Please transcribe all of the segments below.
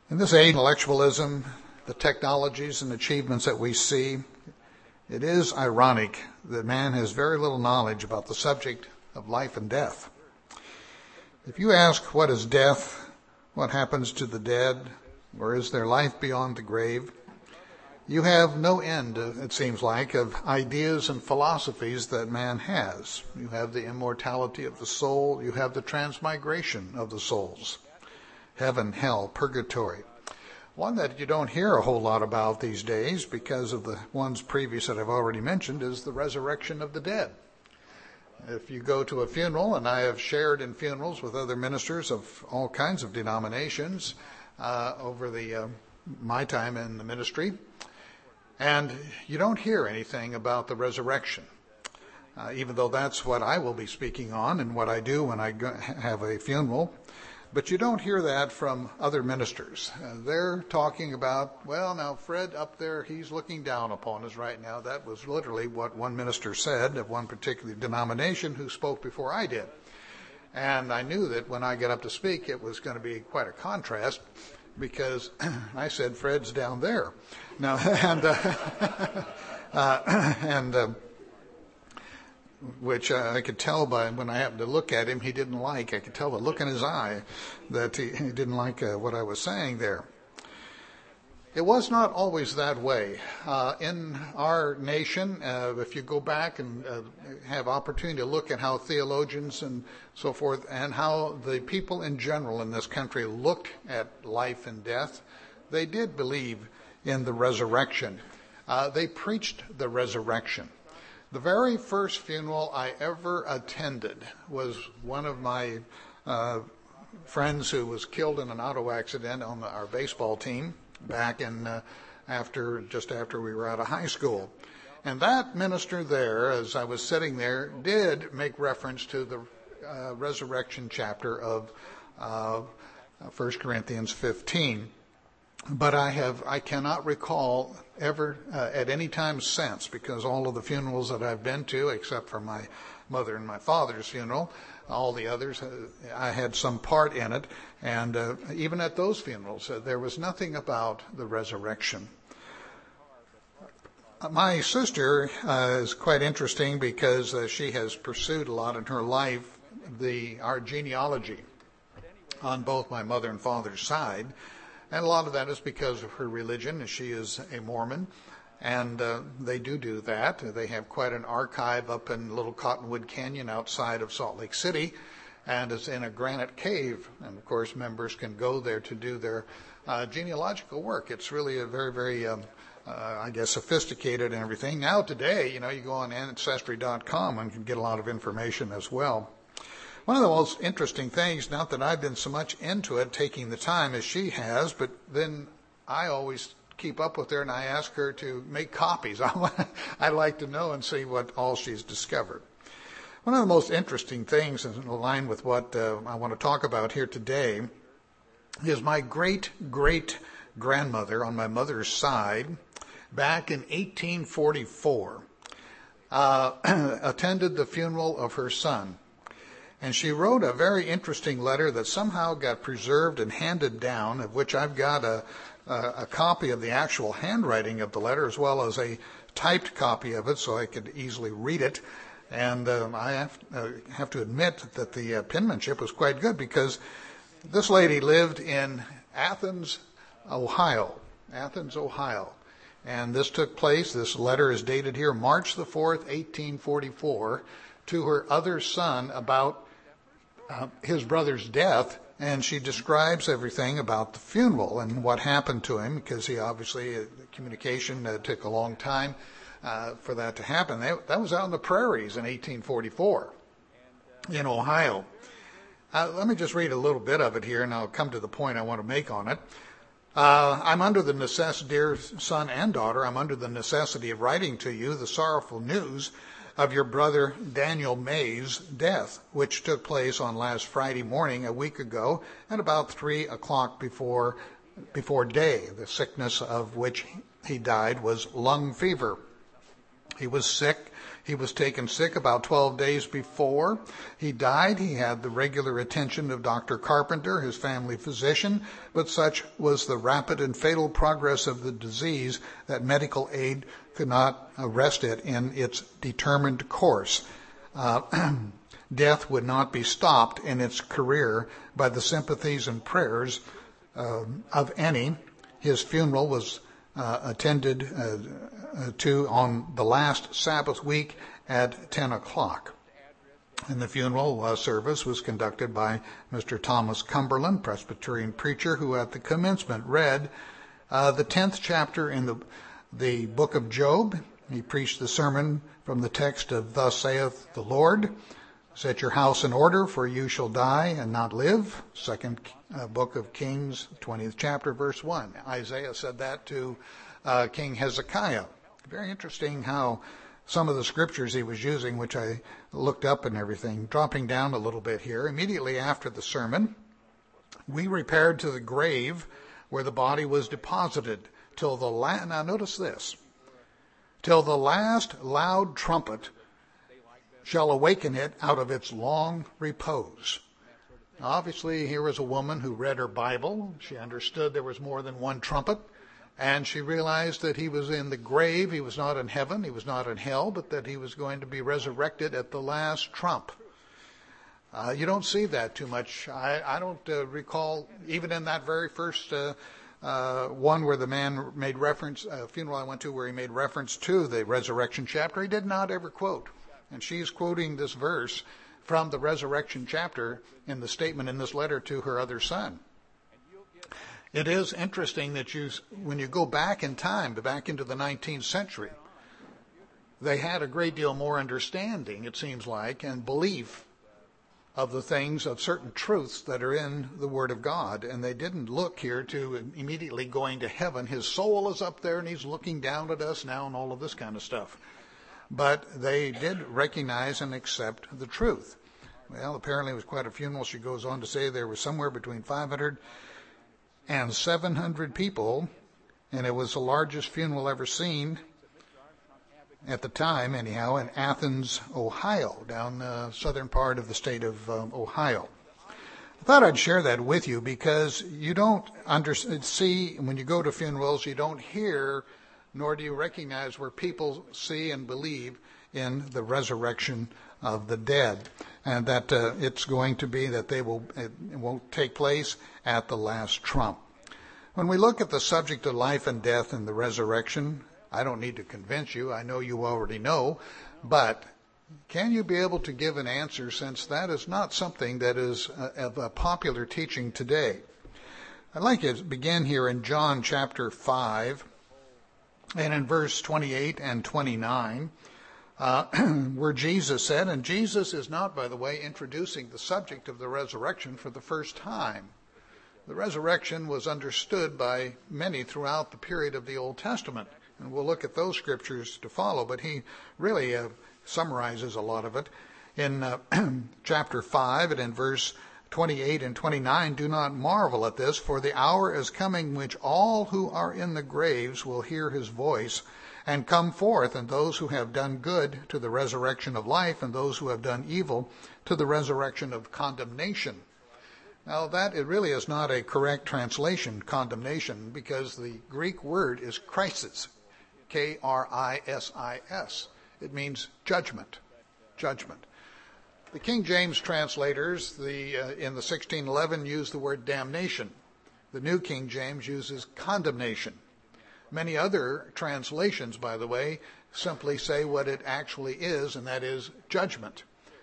In this age of intellectualism, the technologies and achievements that we see, it is ironic that man has very little knowledge about the subject of life and death. If you ask what is death, what happens to the dead, or is there life beyond the grave, you have no end, it seems like, of ideas and philosophies that man has. You have the immortality of the soul, you have the transmigration of the souls, heaven, hell, purgatory. One that you don't hear a whole lot about these days because of the ones previous that I've already mentioned is the resurrection of the dead. If you go to a funeral, and I have shared in funerals with other ministers of all kinds of denominations over my time in the ministry, and you don't hear anything about the resurrection, even though that's what I will be speaking on and what I do when I have a funeral. But you don't hear that from other ministers. They're talking about, well, now Fred up there, he's looking down upon us right now. That was literally what one minister said of one particular denomination who spoke before I did. And I knew that when I got up to speak, it was going to be quite a contrast because I said, Fred's down there. Now, which I could tell by when I happened to look at him, he didn't like. I could tell the look in his eye that he didn't like what I was saying there. It was not always that way. In our nation, if you go back and have opportunity to look at how theologians and so forth, and how the people in general in this country looked at life and death, they did believe in the resurrection. They preached the resurrection. The very first funeral I ever attended was one of my friends who was killed in an auto accident on our baseball team back in just after we were out of high school. And that minister there, as I was sitting there, did make reference to the resurrection chapter of 1 Corinthians 15. But I cannot recall ever at any time since, because all of the funerals that I've been to, except for my mother and my father's funeral, all the others, I had some part in it. And even at those funerals, there was nothing about the resurrection. My sister is quite interesting because she has pursued a lot in her life our genealogy on both my mother and father's side. And a lot of that is because of her religion, and she is a Mormon, and they do that. They have quite an archive up in Little Cottonwood Canyon outside of Salt Lake City, and it's in a granite cave. And, of course, members can go there to do their genealogical work. It's really a very, very, sophisticated and everything. Now today, you go on Ancestry.com and can get a lot of information as well. One of the most interesting things, not that I've been so much into it, taking the time as she has, but then I always keep up with her and I ask her to make copies. I like to know and see what all she's discovered. One of the most interesting things in line with what I want to talk about here today is my great-great-grandmother on my mother's side back in 1844 attended the funeral of her son. And she wrote a very interesting letter that somehow got preserved and handed down, of which I've got a copy of the actual handwriting of the letter as well as a typed copy of it so I could easily read it. And I have to admit that the penmanship was quite good because this lady lived in Athens, Ohio. And this took place, this letter is dated here, March the 4th, 1844, to her other son about his brother's death, and she describes everything about the funeral and what happened to him, because he obviously, communication took a long time for that to happen. That was out in the prairies in 1844 in Ohio. Let me just read a little bit of it here, and I'll come to the point I want to make on it. I'm under the necessity, dear son and daughter, I'm under the necessity of writing to you the sorrowful news of your brother Daniel May's death, which took place on last Friday morning a week ago at about 3 o'clock before day. The sickness of which he died was lung fever. He was sick. He was taken sick about 12 days before he died. He had the regular attention of Dr. Carpenter, his family physician, but such was the rapid and fatal progress of the disease that medical aid could not arrest it in its determined course. Death would not be stopped in its career by the sympathies and prayers of any. His funeral was attended to on the last Sabbath week at 10 o'clock. And the funeral service was conducted by Mr. Thomas Cumberland, Presbyterian preacher, who at the commencement read the 10th chapter in the book of Job. He preached the sermon from the text of Thus saith the Lord, set your house in order, for you shall die and not live. Second book of Kings, 20th chapter, verse 1. Isaiah said that to King Hezekiah. Very interesting how some of the scriptures he was using, which I looked up and everything. Dropping down a little bit here. Immediately after the sermon, we repaired to the grave where the body was deposited till the last, now notice this, till the last loud trumpet shall awaken it out of its long repose. Obviously, here was a woman who read her Bible. She understood there was more than one trumpet, and she realized that he was in the grave. He was not in heaven. He was not in hell, but that he was going to be resurrected at the last trump. You don't see that too much. I don't recall, even in that very first one where the man made reference, a funeral I went to where he made reference to the resurrection chapter, he did not ever quote. And she's quoting this verse from the resurrection chapter in the statement in this letter to her other son. It is interesting that when you go back in time, back into the 19th century, they had a great deal more understanding, it seems like, and belief of the things, of certain truths that are in the Word of God. And they didn't look here to immediately going to heaven. His soul is up there and he's looking down at us now and all of this kind of stuff. But they did recognize and accept the truth. Well, apparently it was quite a funeral. She goes on to say there was somewhere between 500 and 700 people, and it was the largest funeral ever seen at the time, anyhow, in Athens, Ohio, down the southern part of the state of Ohio. I thought I'd share that with you because you don't see, when you go to funerals, you don't hear nor do you recognize where people see and believe in the resurrection of the dead, and that it's going to be that it won't take place at the last trump. When we look at the subject of life and death and the resurrection, I don't need to convince you. I know you already know, but can you be able to give an answer, since that is not something that is of a popular teaching today? I'd like to begin here in John chapter 5, and in verse 28 and 29, where Jesus said, and Jesus is not, by the way, introducing the subject of the resurrection for the first time. The resurrection was understood by many throughout the period of the Old Testament, and we'll look at those scriptures to follow, but he really summarizes a lot of it. In chapter 5 and in verse 28 and 29, do not marvel at this, for the hour is coming which all who are in the graves will hear his voice and come forth, and those who have done good to the resurrection of life, and those who have done evil to the resurrection of condemnation. Now that it really is not a correct translation, condemnation, because the Greek word is krisis, K-R-I-S-I-S. It means judgment, judgment. The King James translators in the 1611 use the word damnation. The New King James uses condemnation. Many other translations, by the way, simply say what it actually is, and that is judgment.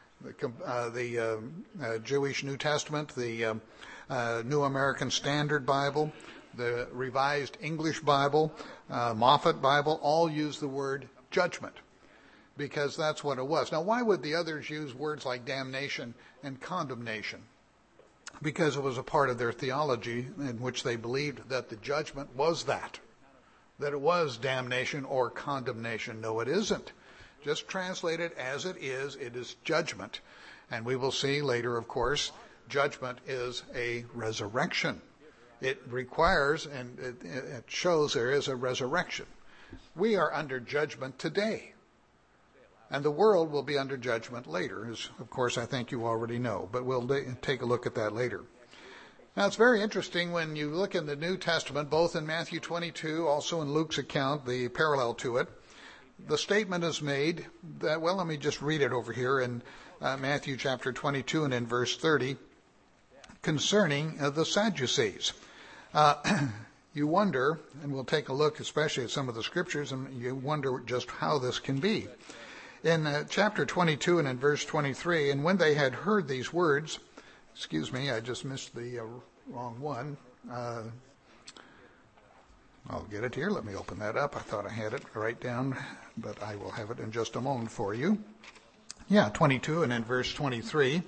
The Jewish New Testament, the New American Standard Bible, the Revised English Bible, Moffat Bible, all use the word judgment, because that's what it was. Now, why would the others use words like damnation and condemnation? Because it was a part of their theology in which they believed that the judgment was that it was damnation or condemnation. No, it isn't. Just translate it as it is judgment. And we will see later, of course, judgment is a resurrection. It requires, and it shows there is a resurrection. We are under judgment today. And the world will be under judgment later, as of course I think you already know, but we'll take a look at that later. Now it's very interesting when you look in the New Testament, both in Matthew 22, also in Luke's account, the parallel to it. The statement is made that, well, let me just read it over here in Matthew chapter 22 and in verse 30, concerning the Sadducees. You wonder, and we'll take a look especially at some of the scriptures, and you wonder just how this can be. In chapter 22 and in verse 23, and when they had heard these words, excuse me, I just missed the wrong one. I'll get it here. Let me open that up. I thought I had it right down, but I will have it in just a moment for you. Yeah, 22 and in verse 23.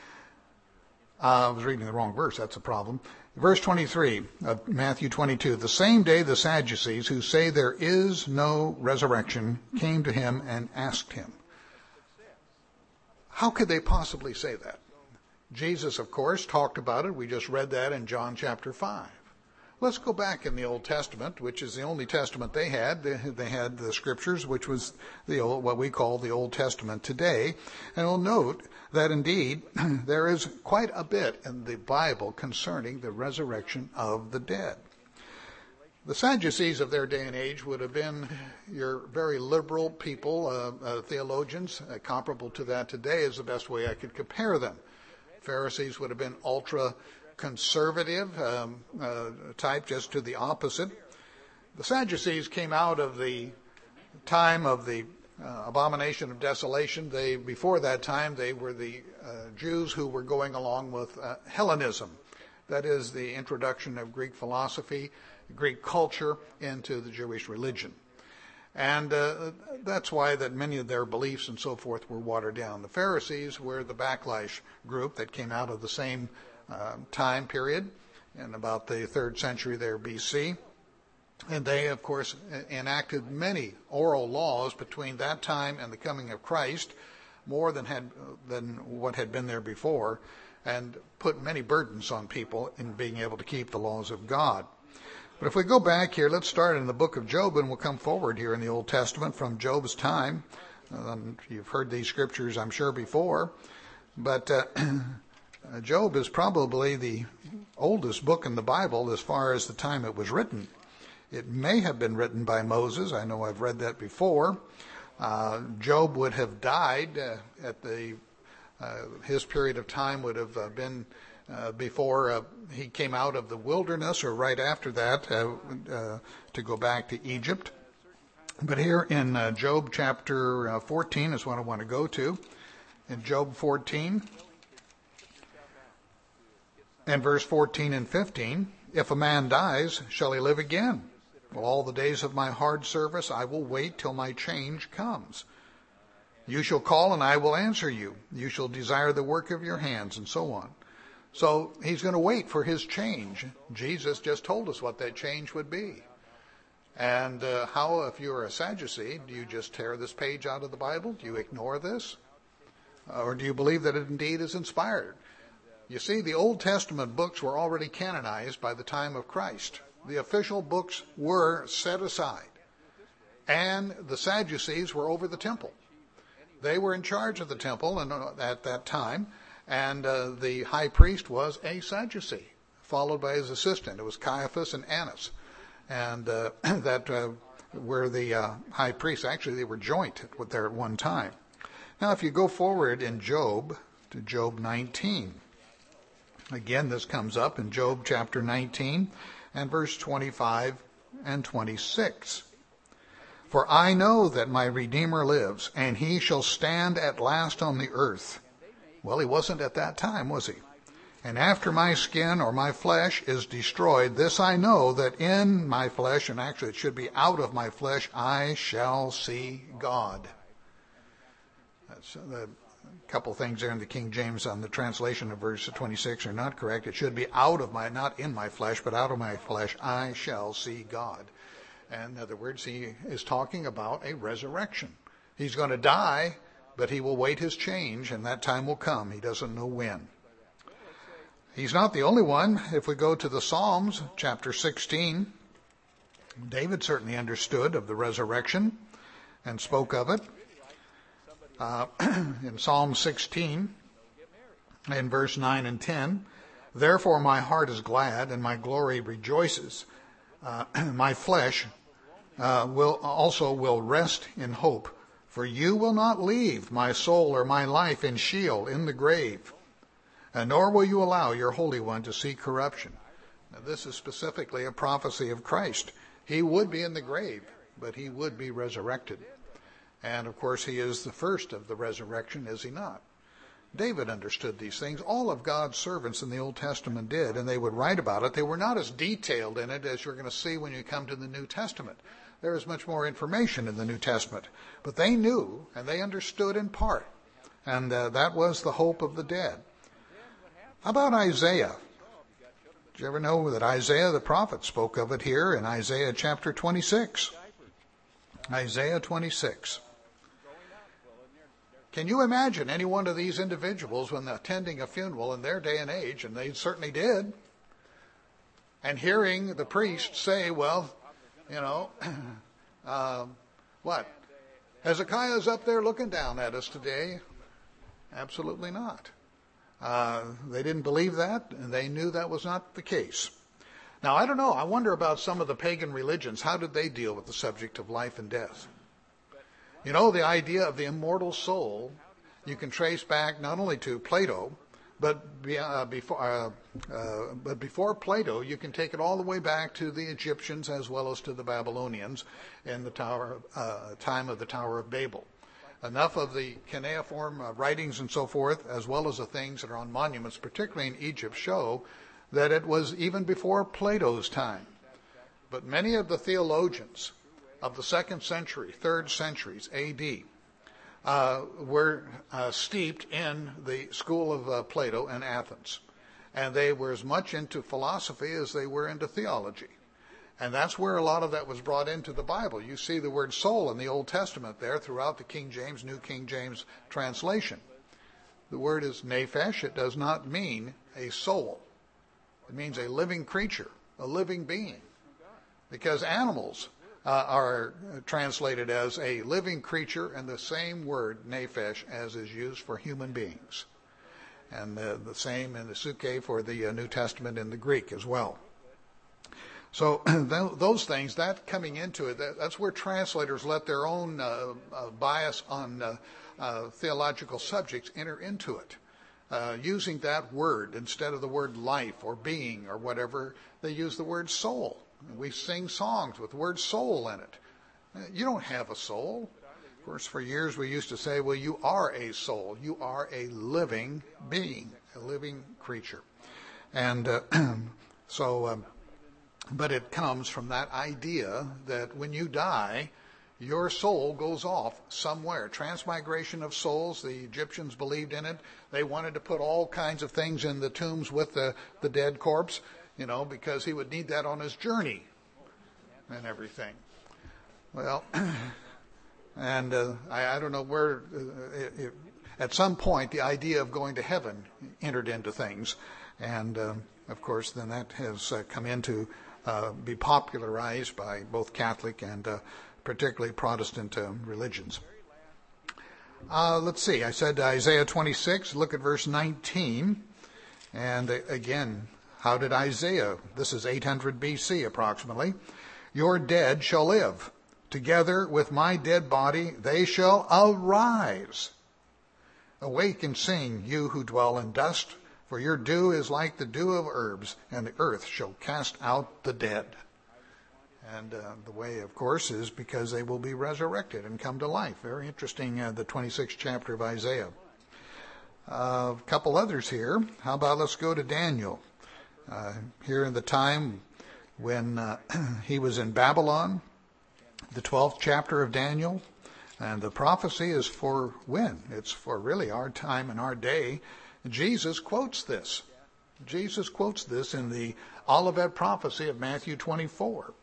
I was reading the wrong verse. That's a problem. Verse 23 of Matthew 22. The same day the Sadducees, who say there is no resurrection, came to him and asked him. How could they possibly say that? Jesus, of course, talked about it. We just read that in John chapter 5. Let's go back in the Old Testament, which is the only testament they had. They had the Scriptures, which was what we call the Old Testament today. And we'll note that indeed there is quite a bit in the Bible concerning the resurrection of the dead. The Sadducees of their day and age would have been your very liberal people, theologians. Comparable to that today is the best way I could compare them. Pharisees would have been ultra-conservative type, just to the opposite. The Sadducees came out of the time of the abomination of desolation. Before that time, they were the Jews who were going along with Hellenism. That is the introduction of Greek philosophy, Greek culture into the Jewish religion. And that's why that many of their beliefs and so forth were watered down. The Pharisees were the backlash group that came out of the same time period in about the 3rd century there BC. And they, of course, enacted many oral laws between that time and the coming of Christ, more than what had been there before, and put many burdens on people in being able to keep the laws of God. But if we go back here, let's start in the book of Job, and we'll come forward here in the Old Testament from Job's time. You've heard these scriptures, I'm sure, before. But Job is probably the oldest book in the Bible as far as the time it was written. It may have been written by Moses. I know I've read that before. Job would have died at his period of time would have been before he came out of the wilderness, or right after that, to go back to Egypt. But here in Job chapter 14 is what I want to go to. In Job 14 and verse 14 and 15, if a man dies, shall he live again? Well, all the days of my hard service I will wait till my change comes. You shall call and I will answer you. You shall desire the work of your hands, and so on. So he's going to wait for his change. Jesus just told us what that change would be. And how, if you're a Sadducee, do you just tear this page out of the Bible? Do you ignore this? Or do you believe that it indeed is inspired? You see, the Old Testament books were already canonized by the time of Christ. The official books were set aside. And the Sadducees were over the temple. They were in charge of the temple at that time. And the high priest was a Sadducee, followed by his assistant. It was Caiaphas and Annas. And that were the high priests. Actually, they were joint there at one time. Now, if you go forward in Job to Job 19, again, this comes up in Job chapter 19 and verse 25 and 26. For I know that my Redeemer lives, and he shall stand at last on the earth. Well, he wasn't at that time, was he? And after my skin or my flesh is destroyed, this I know, that in my flesh, and actually it should be out of my flesh, I shall see God. That's a couple things there in the King James on the translation of verse 26 are not correct. It should be out of my, not in my flesh, but out of my flesh, I shall see God. And in other words, he is talking about a resurrection. He's going to die, but he will wait his change, and that time will come. He doesn't know when. He's not the only one. If we go to the Psalms, chapter 16, David certainly understood of the resurrection and spoke of it. In Psalm 16, in verse 9 and 10, therefore my heart is glad and my glory rejoices. My flesh will rest in hope, for you will not leave my soul or my life in Sheol, in the grave, nor will you allow your Holy One to see corruption. Now, this is specifically a prophecy of Christ. He would be in the grave, but he would be resurrected. And of course, he is the first of the resurrection, is he not? David understood these things. All of God's servants in the Old Testament did, and they would write about it. They were not as detailed in it as you're going to see when you come to the New Testament. There is much more information in the New Testament. But they knew, and they understood in part. And that was the hope of the dead. How about Isaiah? Did you ever know that Isaiah the prophet spoke of it here in Isaiah chapter 26? Isaiah 26. Can you imagine any one of these individuals when attending a funeral in their day and age, and they certainly did, and hearing the priest say, well, what? Hezekiah's up there looking down at us today? Absolutely not. They didn't believe that, and they knew that was not the case. Now, I don't know. I wonder about some of the pagan religions. How did they deal with the subject of life and death? The idea of the immortal soul, you can trace back not only to Plato, but before Plato, you can take it all the way back to the Egyptians as well as to the Babylonians in the time of the Tower of Babel. Enough of the cuneiform writings and so forth, as well as the things that are on monuments, particularly in Egypt, show that it was even before Plato's time. But many of the theologians of the 2nd century, 3rd centuries A.D., were steeped in the school of Plato in Athens. And they were as much into philosophy as they were into theology. And that's where a lot of that was brought into the Bible. You see the word soul in the Old Testament there throughout the King James, New King James translation. The word is nephesh. It does not mean a soul. It means a living creature, a living being. Because animals are translated as a living creature, and the same word, nephesh, as is used for human beings. And the same in the Suke for the New Testament in the Greek as well. So those things, that coming into it, that's where translators let their own bias on theological subjects enter into it. Using that word instead of the word life or being or whatever, they use the word soul. We sing songs with the word soul in it. You don't have a soul. Of course, for years we used to say, well, you are a soul. You are a living being, a living creature. And but it comes from that idea that when you die, your soul goes off somewhere. Transmigration of souls, the Egyptians believed in it. They wanted to put all kinds of things in the tombs with the dead corpse, because he would need that on his journey and everything. Well, and I don't know where, at some point, the idea of going to heaven entered into things. And, of course, then that has come into be popularized by both Catholic and particularly Protestant religions. Let's see. I said Isaiah 26. Look at verse 19. And again, how did Isaiah? This is 800 BC approximately. Your dead shall live. Together with my dead body they shall arise. Awake and sing, you who dwell in dust. For your dew is like the dew of herbs, and the earth shall cast out the dead. And the way, of course, is because they will be resurrected and come to life. Very interesting, the 26th chapter of Isaiah. A couple others here. How about let's go to Daniel. Here in the time when he was in Babylon, the 12th chapter of Daniel. And the prophecy is for when? It's for really our time and our day. Jesus quotes this. Jesus quotes this in the Olivet prophecy of Matthew 24.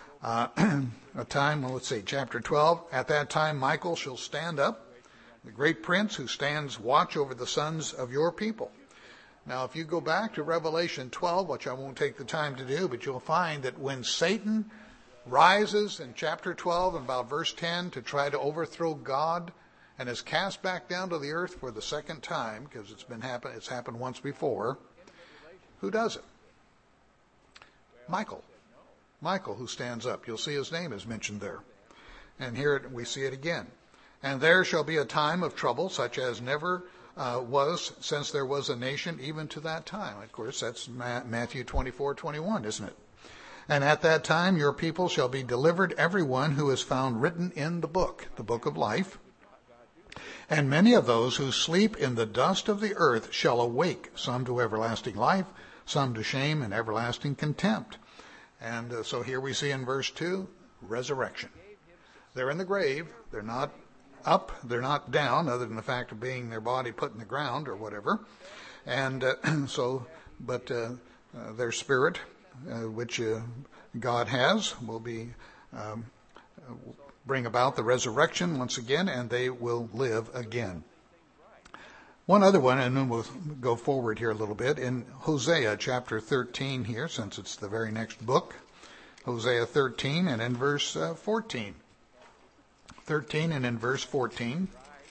Chapter 12. At that time Michael shall stand up, the great prince who stands watch over the sons of your people. Now, if you go back to Revelation 12, which I won't take the time to do, but you'll find that when Satan rises in chapter 12 and about verse 10 to try to overthrow God and is cast back down to the earth for the second time, because it's happened once before, who does it? Michael. Michael, who stands up. You'll see his name is mentioned there. And here we see it again. And there shall be a time of trouble such as never was since there was a nation even to that time. Of course, that's Matthew 24:21, isn't it? And at that time your people shall be delivered, everyone who is found written in the book of life. And many of those who sleep in the dust of the earth shall awake, some to everlasting life, some to shame and everlasting contempt. And so here we see in verse 2, resurrection. They're in the grave. They're not up. They're not down, other than the fact of being their body put in the ground or whatever. And their spirit, which God has, will be bring about the resurrection once again, and they will live again. One other one, and then we'll go forward here a little bit, in Hosea chapter 13 here, since it's the very next book. Hosea 13 and in verse 14. 13 and in verse 14.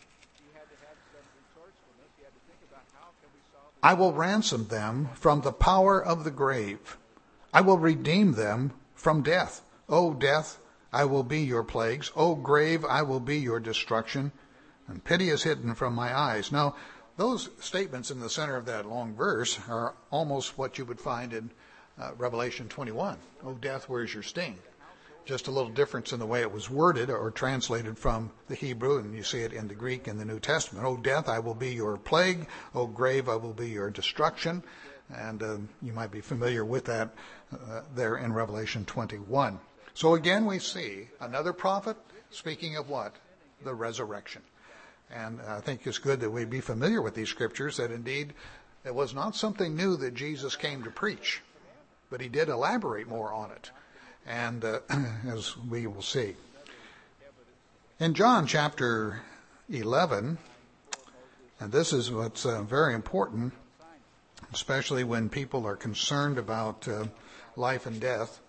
I will ransom them from the power of the grave. I will redeem them from death. O death, I will be your plagues. O grave, I will be your destruction. And pity is hidden from my eyes. Now, those statements in the center of that long verse are almost what you would find in Revelation 21. O death, where's your sting? Just a little difference in the way it was worded or translated from the Hebrew, and you see it in the Greek in the New Testament. O death, I will be your plague. O grave, I will be your destruction. And you might be familiar with that there in Revelation 21. So again, we see another prophet speaking of what? The resurrection. And I think it's good that we be familiar with these scriptures, that indeed it was not something new that Jesus came to preach, but he did elaborate more on it. And as we will see. In John chapter 11, and this is what's very important, especially when people are concerned about life and death.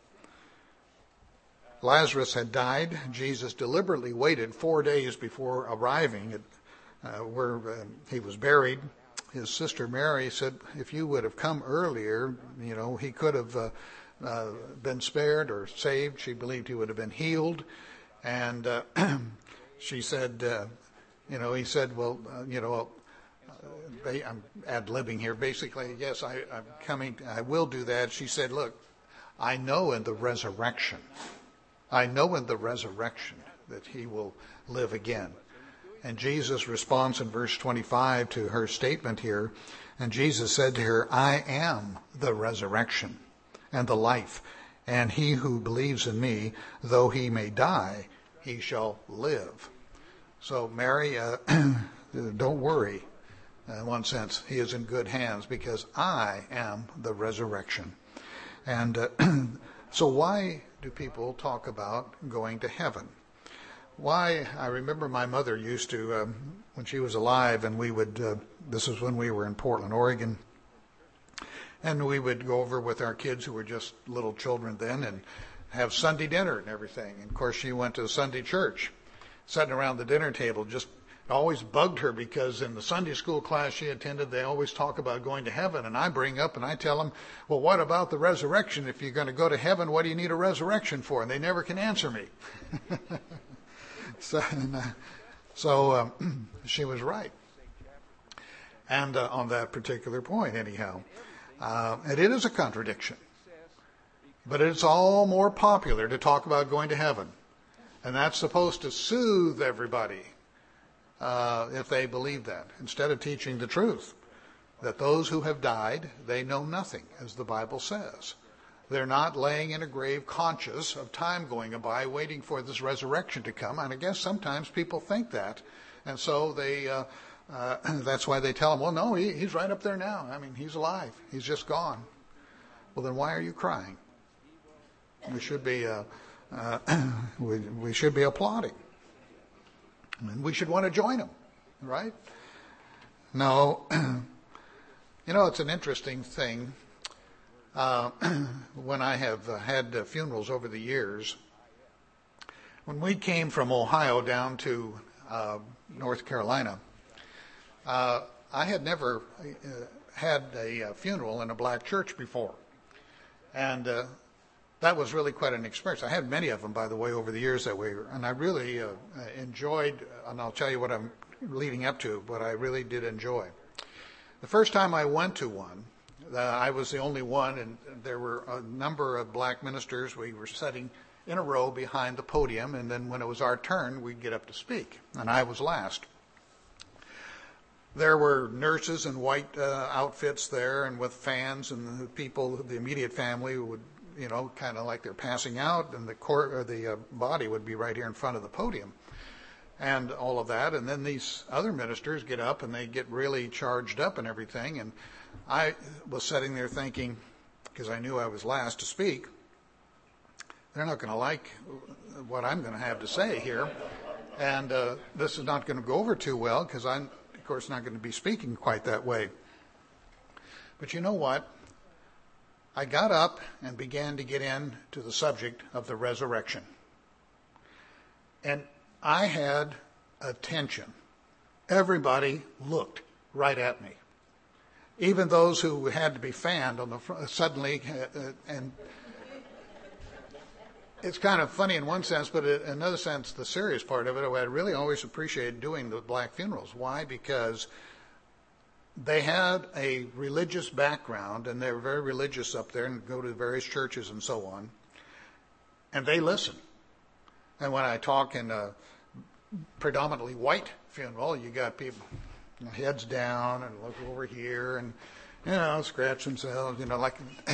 Lazarus had died. Jesus deliberately waited 4 days before arriving at where he was buried. His sister Mary said, if you would have come earlier, he could have been spared or saved. She believed he would have been healed. And she said, he said, well, I'm ad-libbing here. Basically, yes, I'm coming. I will do that. She said, look, I know in the resurrection that he will live again. And Jesus responds in verse 25 to her statement here. And Jesus said to her, I am the resurrection and the life. And he who believes in me, though he may die, he shall live. So Mary, don't worry. In one sense, he is in good hands because I am the resurrection. And so why do people talk about going to heaven? Why? I remember my mother used to, when she was alive, and we would, this was when we were in Portland, Oregon, and we would go over with our kids who were just little children then and have Sunday dinner and everything. And of course, she went to Sunday church, sitting around the dinner table. Just always bugged her because in the Sunday school class she attended, they always talk about going to heaven. And I bring up and I tell them, well, what about the resurrection? If you're going to go to heaven, what do you need a resurrection for? And they never can answer me. So she was right. And on that particular point, anyhow. And it is a contradiction. But it's all more popular to talk about going to heaven. And that's supposed to soothe everybody if they believe that, instead of teaching the truth, that those who have died, they know nothing, as the Bible says. They're not laying in a grave conscious of time going by, waiting for this resurrection to come. And I guess sometimes people think that. And so they that's why they tell him, well, no, he's right up there now. I mean, he's alive. He's just gone. Well, then why are you crying? We should be we should be applauding. And we should want to join him, right? No, it's an interesting thing. When I have had funerals over the years, when we came from Ohio down to North Carolina. I had never had a funeral in a black church before. And that was really quite an experience. I had many of them, by the way, over the years that way. And I really enjoyed, and I'll tell you what I'm leading up to, but I really did enjoy. The first time I went to one, I was the only one, and there were a number of black ministers. We were sitting in a row behind the podium, and then when it was our turn, we'd get up to speak, and I was last. There were nurses in white outfits there, and with fans, and the people, the immediate family would, kind of like they're passing out, and the body would be right here in front of the podium, and all of that. And then these other ministers get up, and they get really charged up and everything. And I was sitting there thinking, because I knew I was last to speak, they're not going to like what I'm going to have to say here, and this is not going to go over too well, because I'm, of course, not going to be speaking quite that way. But you know what? I got up and began to get into the subject of the resurrection. And I had attention. Everybody looked right at me. Even those who had to be fanned on the front, suddenly, and it's kind of funny in one sense, but in another sense, the serious part of it, I really always appreciated doing the black funerals. Why? Because they had a religious background, and they were very religious up there and go to various churches and so on. And they listen. And when I talk in a predominantly white funeral, you got people heads down and look over here and, scratch themselves, like.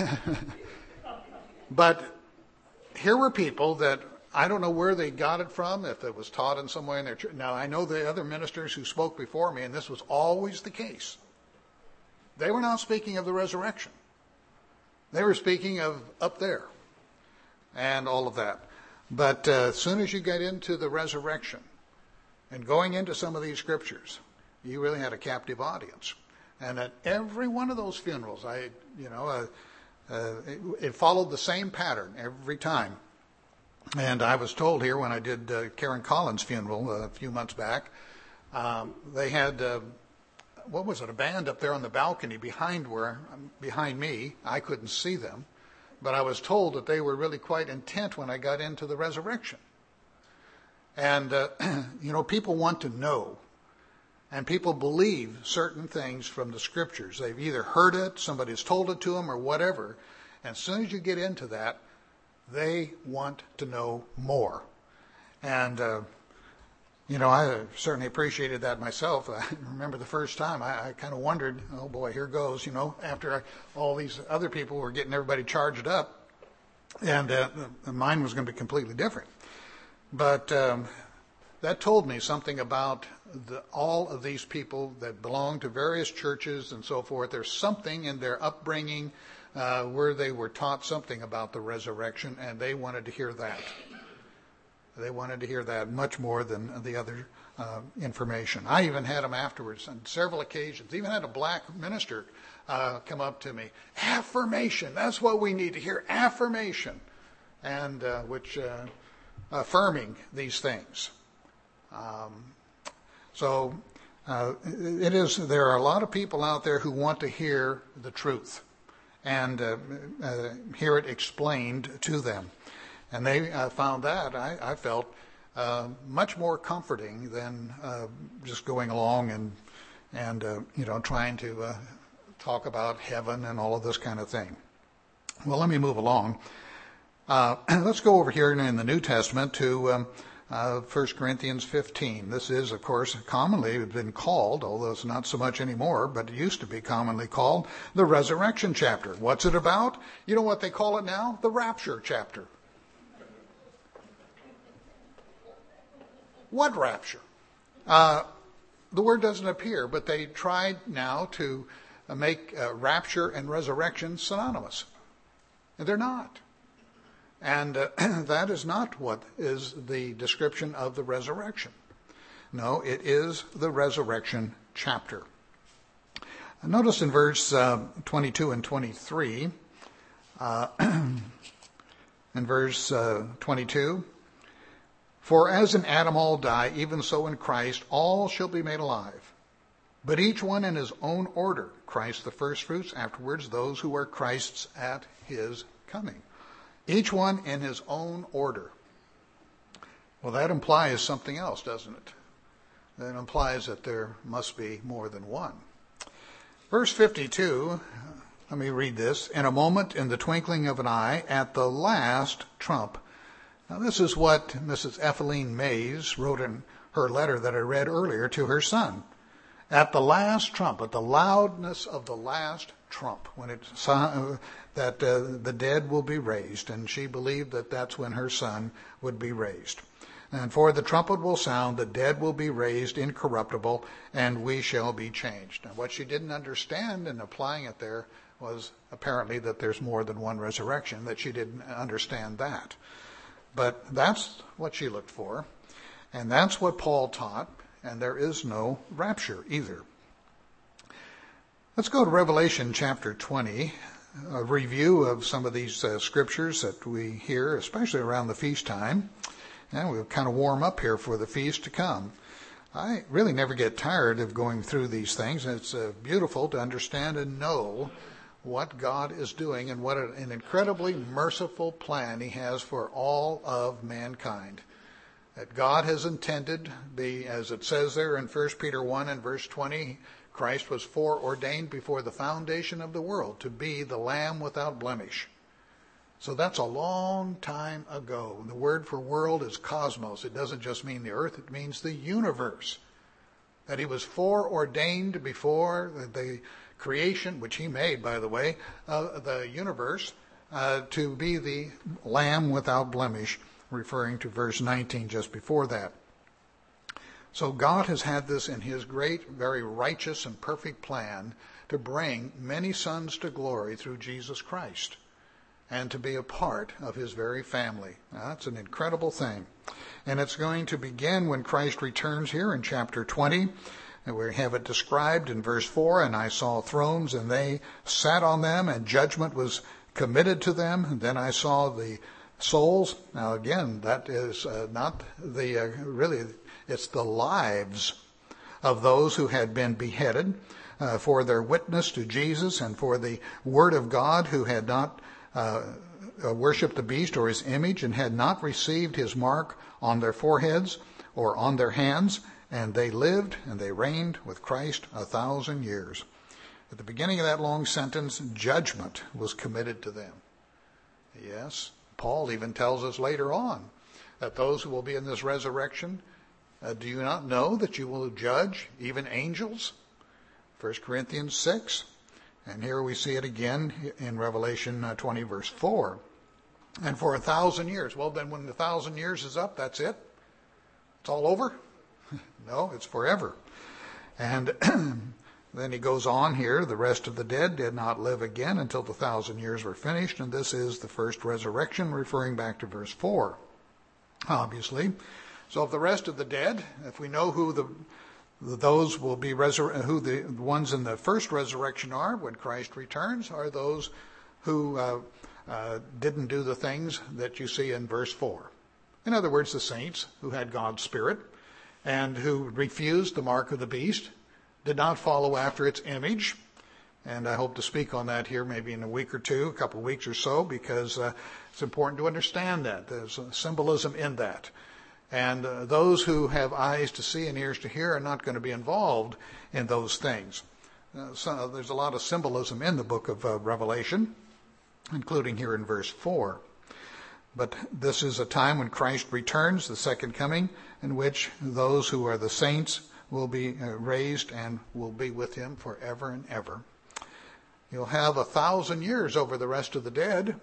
But here were people that I don't know where they got it from, if it was taught in some way in their church. Now, I know the other ministers who spoke before me, and this was always the case. They were not speaking of the resurrection. They were speaking of up there and all of that. But as soon as you get into the resurrection and going into some of these scriptures, you really had a captive audience. And at every one of those funerals, it followed the same pattern every time. And I was told here when I did Karen Collins' funeral a few months back, they had, a band up there on the balcony behind me. I couldn't see them, but I was told that they were really quite intent when I got into the resurrection. And, people want to know. And people believe certain things from the scriptures. They've either heard it, somebody's told it to them, or whatever. And as soon as you get into that, they want to know more. And, I certainly appreciated that myself. I remember the first time I kind of wondered, oh boy, here goes, after all these other people were getting everybody charged up. And mine was going to be completely different. But that told me something about all of these people that belong to various churches and so forth. There's something in their upbringing where they were taught something about the resurrection, and they wanted to hear that. They wanted to hear that much more than the other information. I even had them afterwards on several occasions. Even had a black minister come up to me. Affirmation. That's what we need to hear. Affirmation. And which affirming these things. There are a lot of people out there who want to hear the truth and hear it explained to them. And they found that, I felt, much more comforting than just going along and trying to talk about heaven and all of this kind of thing. Well, let me move along. Let's go over here in the New Testament to 1 Corinthians 15. This is, of course, commonly been called, although it's not so much anymore, but it used to be commonly called the resurrection chapter. What's it about? You know what they call it now? The rapture chapter. What rapture? The word doesn't appear, but they tried now to make rapture and resurrection synonymous. And they're not. And that is not what is the description of the resurrection. No, it is the resurrection chapter. Notice in verse 22 and 23, in verse 22, For as in Adam all die, even so in Christ all shall be made alive. But each one in his own order. Christ the firstfruits, afterwards those who are Christ's at his coming. Each one in his own order. Well, that implies something else, doesn't it? That implies that there must be more than one. Verse 52, let me read this. In a moment, in the twinkling of an eye, at the last trump. Now, this is what Mrs. Ethelene Mays wrote in her letter that I read earlier to her son. At the last trump, at the loudness of the last trump, when it that the dead will be raised, and she believed that that's when her son would be raised. And for the trumpet will sound, the dead will be raised incorruptible, and we shall be changed. Now, what she didn't understand in applying it there was apparently that there's more than one resurrection, that she didn't understand that. But that's what she looked for, and that's what Paul taught, and there is no rapture either. Let's go to Revelation chapter 20, a review of some of these scriptures that we hear, especially around the feast time. And we'll kind of warm up here for the feast to come. I really never get tired of going through these things. It's beautiful to understand and know what God is doing and what an incredibly merciful plan he has for all of mankind. That God has intended, as it says there in 1 Peter 1 and verse 20, Christ was foreordained before the foundation of the world to be the Lamb without blemish. So that's a long time ago. The word for world is cosmos. It doesn't just mean the earth, it means the universe. That he was foreordained before the creation, which he made, by the way, the universe, to be the Lamb without blemish, referring to verse 19 just before that. So God has had this in his great, very righteous and perfect plan to bring many sons to glory through Jesus Christ and to be a part of his very family. Now, that's an incredible thing. And it's going to begin when Christ returns here in chapter 20. And we have it described in verse 4, and I saw thrones, and they sat on them, and judgment was committed to them. And then I saw the souls. Now again, that is not the, really, it's the lives of those who had been beheaded for their witness to Jesus and for the word of God, who had not worshipped the beast or his image and had not received his mark on their foreheads or on their hands, and they lived and they reigned with Christ 1,000 years. At the beginning of that long sentence, judgment was committed to them. Yes, Paul even tells us later on that those who will be in this resurrection, do you not know that you will judge even angels? 1 Corinthians 6. And here we see it again in Revelation 20, verse 4. And for 1,000 years. Well, then when the 1,000 years is up, that's it? It's all over? No, it's forever. And then he goes on here, the rest of the dead did not live again until the 1,000 years were finished, and this is the first resurrection, referring back to verse 4, obviously. So if the rest of the dead, if we know who those will be who the ones in the first resurrection are when Christ returns, are those who didn't do the things that you see in verse 4. In other words, the saints who had God's Spirit and who refused the mark of the beast, did not follow after its image. And I hope to speak on that here maybe in a week or two, a couple of weeks or so, because it's important to understand that. There's a symbolism in that. And those who have eyes to see and ears to hear are not going to be involved in those things. So there's a lot of symbolism in the book of Revelation, including here in verse 4. But this is a time when Christ returns, the second coming, in which those who are the saints will be raised and will be with him forever and ever. You'll have 1,000 years over the rest of the dead.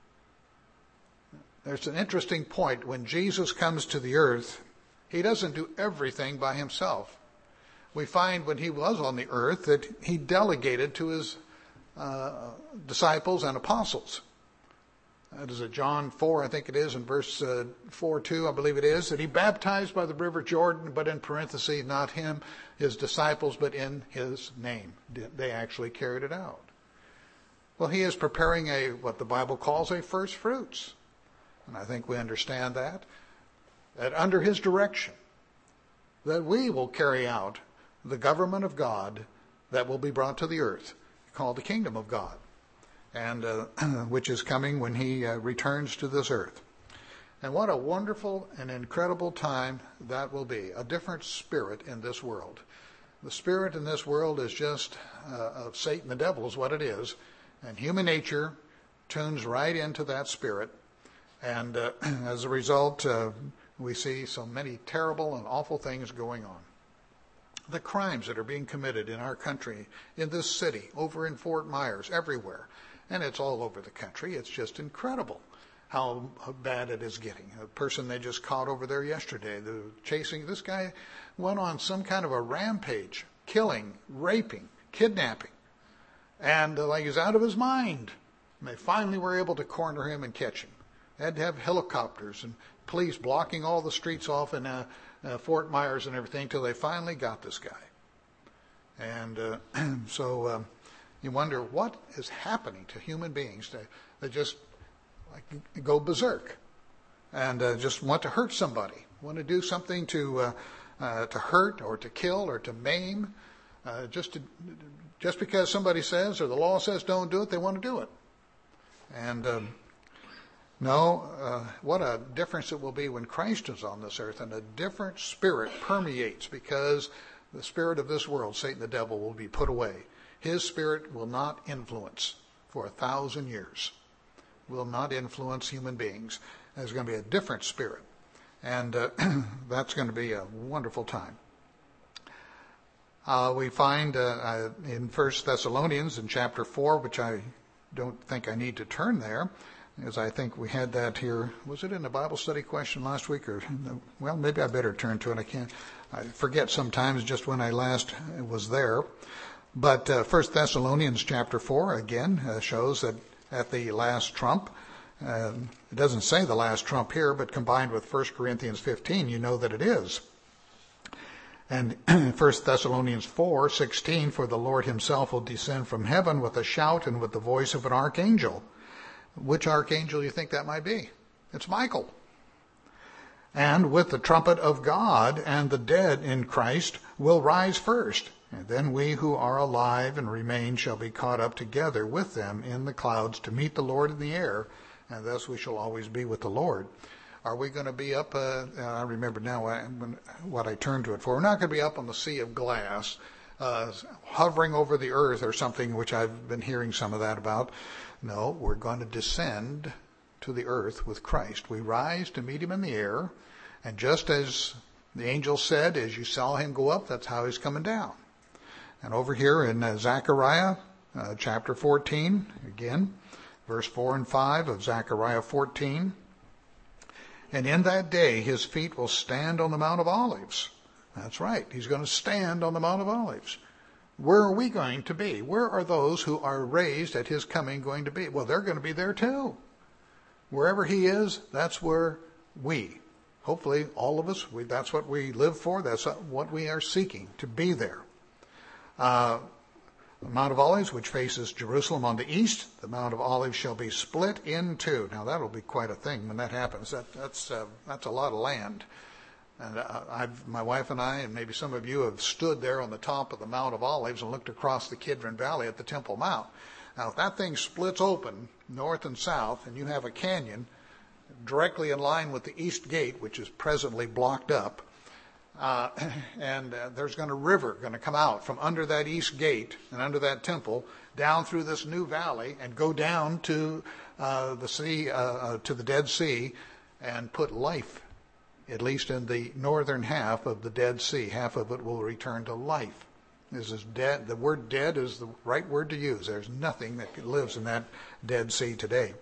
There's an interesting point. When Jesus comes to the earth, he doesn't do everything by himself. We find when he was on the earth that he delegated to his disciples and apostles. That is John 4, I think it is, in verse 4:2, I believe it is, that he baptized by the river Jordan, but in parentheses, not him, his disciples, but in his name. They actually carried it out. Well, he is preparing what the Bible calls a first fruits. And I think we understand that. that under his direction, that we will carry out the government of God that will be brought to the earth, called the kingdom of God, and which is coming when he returns to this earth. And what a wonderful and incredible time that will be. A different spirit in this world. The spirit in this world is just of Satan, the devil is what it is. And human nature tunes right into that spirit. And as a result, we see so many terrible and awful things going on. The crimes that are being committed in our country, in this city, over in Fort Myers, everywhere. And it's all over the country. It's just incredible how bad it is getting. A person they just caught over there yesterday, this guy went on some kind of a rampage, killing, raping, kidnapping, and like he's out of his mind. And they finally were able to corner him and catch him. They had to have helicopters and police blocking all the streets off in Fort Myers and everything till they finally got this guy. And so you wonder what is happening to human beings. They just go berserk and just want to hurt somebody, want to do something to hurt or to kill or to maim, just because somebody says or the law says don't do it, they want to do it. And what a difference it will be when Christ is on this earth and a different spirit permeates, because the spirit of this world, Satan the devil, will be put away. His spirit will not influence for 1,000 years. Will not influence human beings. There's going to be a different spirit. And that's going to be a wonderful time. We find in 1 Thessalonians in chapter 4, which I don't think I need to turn there, as I think we had that here. Was it in the Bible study question last week? Well, maybe I better turn to it. I forget sometimes just when I last was there. But 1 Thessalonians chapter 4, again, shows that at the last trump, it doesn't say the last trump here, but combined with 1 Corinthians 15, you know that it is. And 1 Thessalonians 4:16, for the Lord himself will descend from heaven with a shout and with the voice of an archangel. Which archangel do you think that might be? It's Michael. And with the trumpet of God, and the dead in Christ will rise first. And then we who are alive and remain shall be caught up together with them in the clouds to meet the Lord in the air, and thus we shall always be with the Lord. Are we going to be up, I remember now what I turned to it for. We're not going to be up on the sea of glass, hovering over the earth or something, which I've been hearing some of that about. No, we're going to descend to the earth with Christ. We rise to meet him in the air, and just as the angel said, as you saw him go up, that's how he's coming down. And over here in Zechariah chapter 14, again, verse 4 and 5 of Zechariah 14, and in that day his feet will stand on the Mount of Olives. That's right, he's going to stand on the Mount of Olives. Where are we going to be? Where are those who are raised at his coming going to be? Well, they're going to be there too. Wherever he is, that's where we, hopefully all of us, that's what we live for. That's what we are seeking, to be there. The Mount of Olives, which faces Jerusalem on the east, the Mount of Olives shall be split in two. Now that'll be quite a thing when that happens. That's a lot of land. And my wife and I, and maybe some of you, have stood there on the top of the Mount of Olives and looked across the Kidron Valley at the Temple Mount. Now, if that thing splits open, north and south, and you have a canyon directly in line with the East Gate, which is presently blocked up, and there's a river going to come out from under that East Gate and under that temple, down through this new valley, and go down to the sea, to the Dead Sea, and put life, at least in the northern half of the Dead Sea. Half of it will return to life. This is dead. The word dead is the right word to use. There's nothing that lives in that Dead Sea today.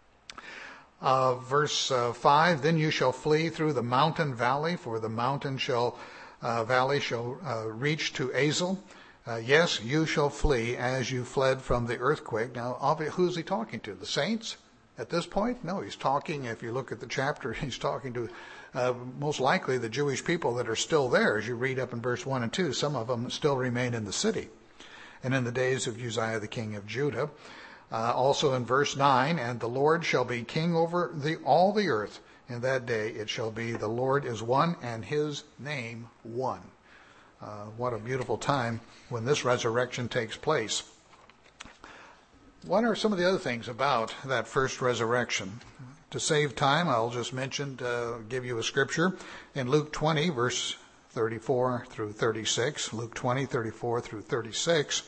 Verse 5, then you shall flee through the mountain valley, for the mountain valley shall reach to Azel. Yes, you shall flee as you fled from the earthquake. Now, who's he talking to? The saints at this point? No, he's talking, if you look at the chapter, he's talking to most likely the Jewish people that are still there. As you read up in verse 1 and 2, some of them still remain in the city. And in the days of Uzziah the king of Judah, also in verse 9, and the Lord shall be king over all the earth. In that day it shall be, the Lord is one and his name one. What a beautiful time when this resurrection takes place. What are some of the other things about that first resurrection? To save time, I'll just give you a scripture in Luke 20, verse 34 through 36. Luke 20, 34 through 36.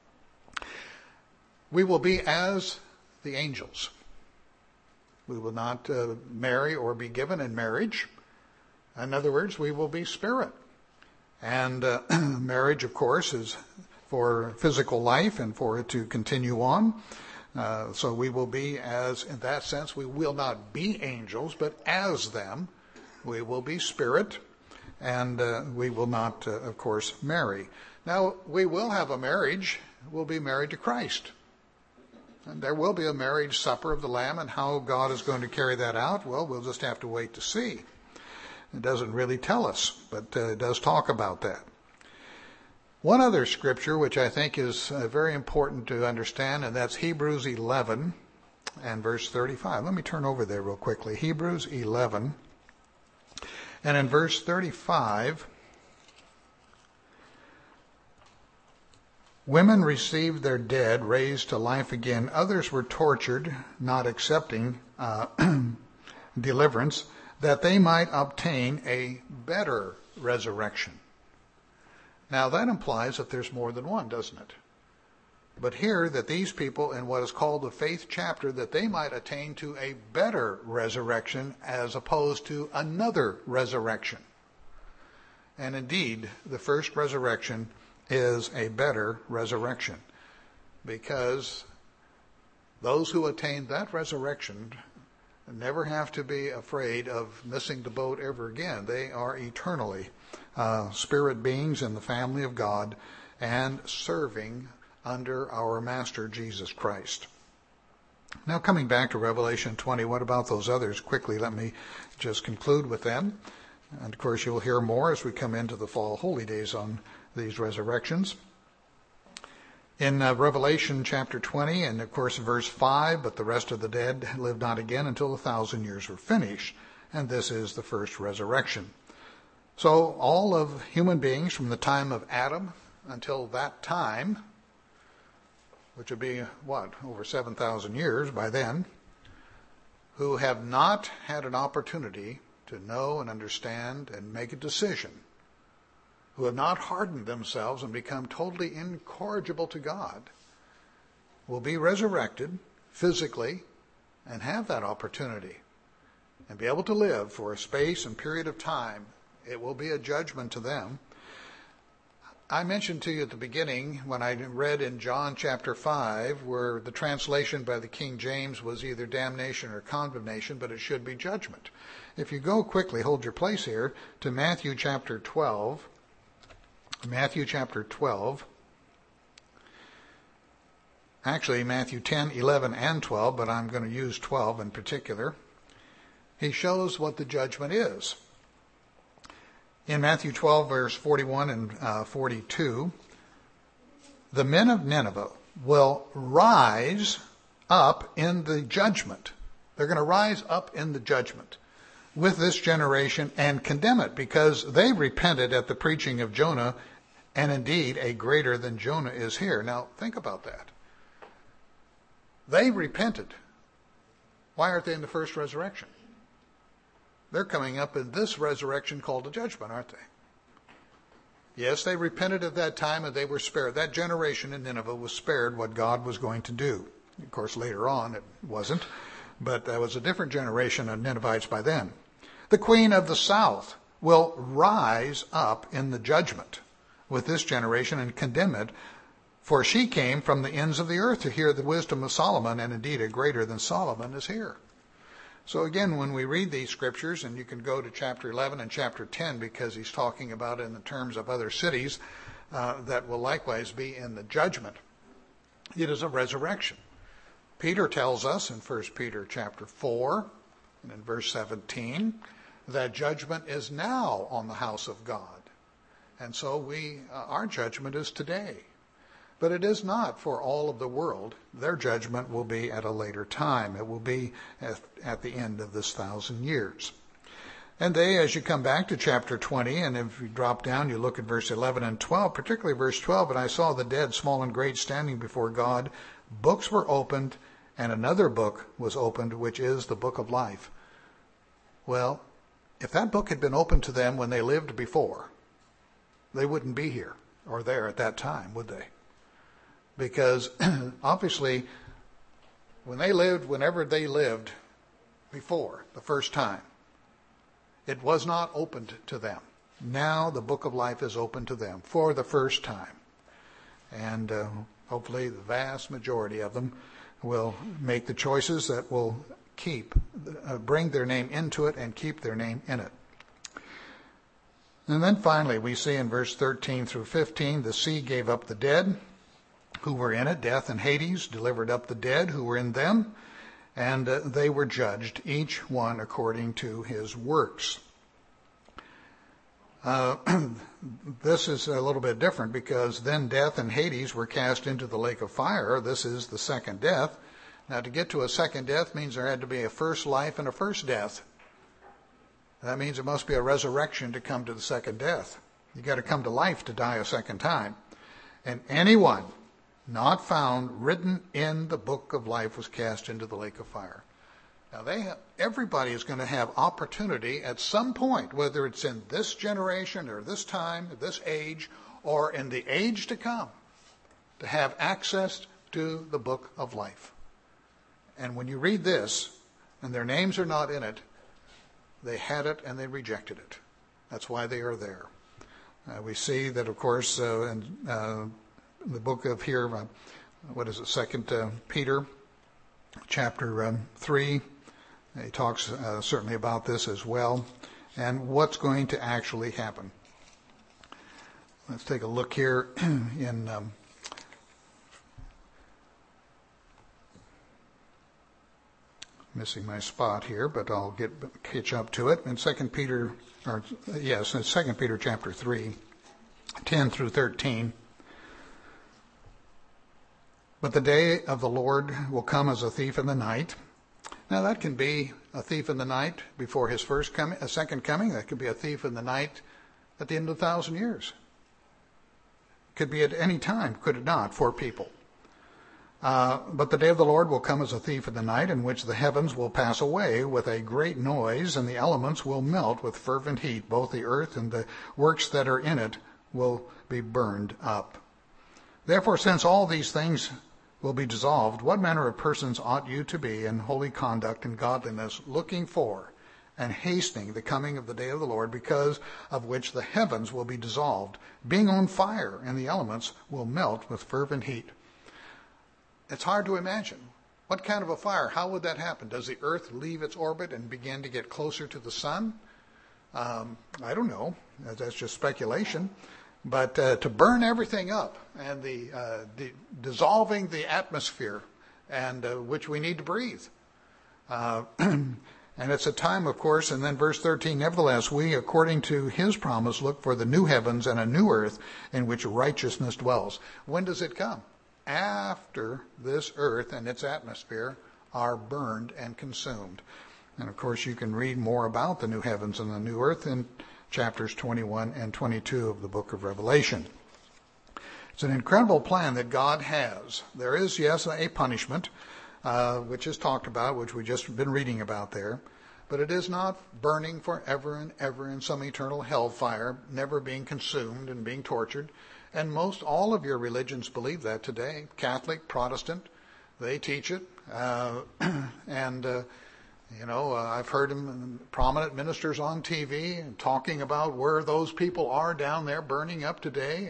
We will be as the angels. We will not marry or be given in marriage. In other words, we will be spirit. And marriage, of course, is for physical life and for it to continue on. So we will be as, in that sense, we will not be angels, but as them. We will be spirit, and we will not, of course, marry. Now, we will have a marriage. We'll be married to Christ. And there will be a marriage supper of the Lamb, and how God is going to carry that out, well, we'll just have to wait to see. It doesn't really tell us, but it does talk about that. One other scripture which I think is very important to understand, and that's Hebrews 11 and verse 35. Let me turn over there real quickly. Hebrews 11 and in verse 35, women received their dead raised to life again. Others were tortured, not accepting deliverance, that they might obtain a better resurrection. Now that implies that there's more than one, doesn't it? But here, that these people in what is called the faith chapter, that they might attain to a better resurrection as opposed to another resurrection. And indeed, the first resurrection is a better resurrection, because those who attain that resurrection never have to be afraid of missing the boat ever again. They are eternally spirit beings in the family of God and serving under our Master Jesus Christ. Now, coming back to Revelation 20, what about those others? Quickly, let me just conclude with them. And of course, you'll hear more as we come into the fall holy days on these resurrections. In Revelation chapter 20, and of course verse 5, but the rest of the dead lived not again until 1,000 years were finished. And this is the first resurrection. So all of human beings from the time of Adam until that time, which would be, over 7,000 years by then, who have not had an opportunity to know and understand and make a decision, who have not hardened themselves and become totally incorrigible to God, will be resurrected physically and have that opportunity and be able to live for a space and period of time. It will be a judgment to them. I mentioned to you at the beginning when I read in John chapter 5 where the translation by the King James was either damnation or condemnation, but it should be judgment. If you go quickly, hold your place here, to Matthew chapter 12. Matthew chapter 12. Actually, Matthew 10, 11, and 12, but I'm going to use 12 in particular. He shows what the judgment is. In Matthew 12, verse 41 and 42, the men of Nineveh will rise up in the judgment. They're going to rise up in the judgment with this generation and condemn it, because they repented at the preaching of Jonah, and indeed a greater than Jonah is here. Now, think about that. They repented. Why aren't they in the first resurrection? They're coming up in this resurrection called a judgment, aren't they? Yes, they repented at that time and they were spared. That generation in Nineveh was spared what God was going to do. Of course, later on it wasn't, but that was a different generation of Ninevites by then. The queen of the south will rise up in the judgment with this generation and condemn it, for she came from the ends of the earth to hear the wisdom of Solomon, and indeed a greater than Solomon is here. So again, when we read these scriptures, and you can go to chapter 11 and chapter 10 because he's talking about it in the terms of other cities that will likewise be in the judgment. It is a resurrection. Peter tells us in 1 Peter chapter 4 and in verse 17 that judgment is now on the house of God. And so our judgment is today. But it is not for all of the world. Their judgment will be at a later time. It will be at the end of this 1,000 years. And they, as you come back to chapter 20, and if you drop down, you look at verse 11 and 12, particularly verse 12, and I saw the dead, small and great, standing before God. Books were opened, and another book was opened, which is the book of life. Well, if that book had been opened to them when they lived before, they wouldn't be here or there at that time, would they? Because obviously, whenever they lived before, the first time, it was not opened to them. Now the book of life is open to them for the first time. And hopefully the vast majority of them will make the choices that will bring their name into it and keep their name in it. And then finally we see in verse 13 through 15, the sea gave up the dead who were in it, death and Hades delivered up the dead who were in them, and they were judged, each one according to his works. This is a little bit different because then death and Hades were cast into the lake of fire. This is the second death. Now, to get to a second death means there had to be a first life and a first death. That means there must be a resurrection to come to the second death. You got to come to life to die a second time. And anyone not found written in the book of life was cast into the lake of fire. Now, everybody is going to have opportunity at some point, whether it's in this generation or this time, this age, or in the age to come, to have access to the book of life. And when you read this, and their names are not in it, they had it and they rejected it. That's why they are there. We see that, of course, in the book of here, 2 Peter, chapter 3, he talks certainly about this as well, and what's going to actually happen. Let's take a look here in missing my spot here, but I'll catch up to it. In 2 Peter chapter 3, 10 through 13. But the day of the Lord will come as a thief in the night. Now that can be a thief in the night before his second coming. That could be a thief in the night at the end of 1,000 years. Could be at any time, could it not, for people. But the day of the Lord will come as a thief in the night, in which the heavens will pass away with a great noise, and the elements will melt with fervent heat. Both the earth and the works that are in it will be burned up. Therefore, since all these things will be dissolved, what manner of persons ought you to be in holy conduct and godliness, looking for and hastening the coming of the day of the Lord, because of which the heavens will be dissolved, being on fire, and the elements will melt with fervent heat? It's hard to imagine. What kind of a fire? How would that happen? Does the earth leave its orbit and begin to get closer to the sun? I don't know. That's just speculation. But to burn everything up and the dissolving the atmosphere, and which we need to breathe. And it's a time, of course, and then verse 13, nevertheless, we, according to his promise, look for the new heavens and a new earth in which righteousness dwells. When does it come? After this earth and its atmosphere are burned and consumed. And of course, you can read more about the new heavens and the new earth in chapters 21 and 22 of the book of Revelation. It's an incredible plan that God has. There is, yes, a punishment, which is talked about, which we've just been reading about there. But it is not burning forever and ever in some eternal hellfire, never being consumed and being tortured. And all of your religions believe that today. Catholic, Protestant, they teach it. I've heard prominent ministers on TV talking about where those people are down there burning up today.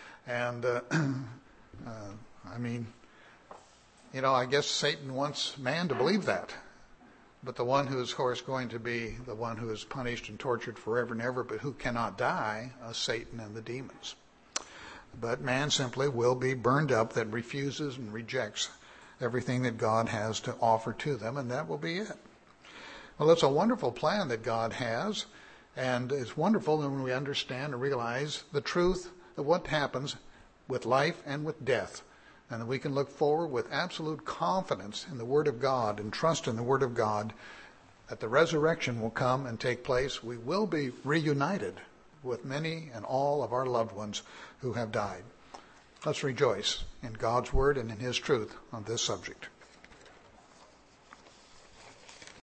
I guess Satan wants man to believe that. But the one who is, of course, going to be the one who is punished and tortured forever and ever, but who cannot die, Satan and the demons. But man simply will be burned up that refuses and rejects everything that God has to offer to them, and that will be it. Well, it's a wonderful plan that God has, and it's wonderful when we understand and realize the truth of what happens with life and with death, and that we can look forward with absolute confidence in the Word of God and trust in the Word of God that the resurrection will come and take place. We will be reunited with many and all of our loved ones who have died. Let's rejoice in God's Word and in His truth on this subject.